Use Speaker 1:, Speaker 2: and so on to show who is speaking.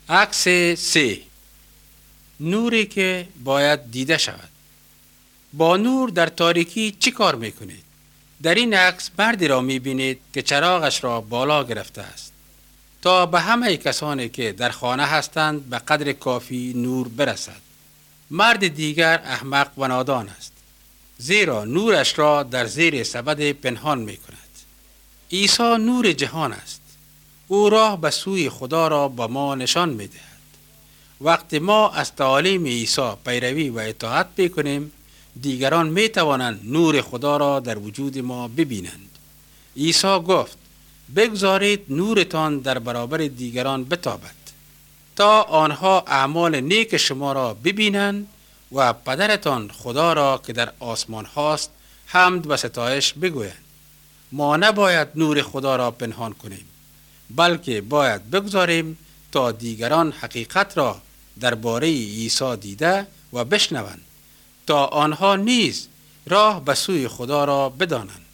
Speaker 1: عکس 3. نوری که باید دیده شود. با نور در تاریکی چی کار میکنید؟ در این عکس مردی را میبینید که چراغش را بالا گرفته است تا به همه کسانی که در خانه هستند به قدر کافی نور برسد. مرد دیگر احمق و نادان است، زیرا نورش را در زیر سبد پنهان میکند. عیسی نور جهان است. او راه به سوی خدا را به ما نشان میدهد. وقتی ما از تعالیم عیسی پیروی و اطاعت بکنیم، دیگران می توانند نور خدا را در وجود ما ببینند. عیسی گفت: بگذارید نورتان در برابر دیگران بتابد تا آنها اعمال نیک شما را ببینند و پدرتان خدا را که در آسمان هاست حمد و ستایش بگویند. ما نباید نور خدا را پنهان کنیم، بلکه باید بگذاریم تا دیگران حقیقت را درباره عیسی دیده و بشنوند تا آنها نیز راه به سوی خدا را بدانند.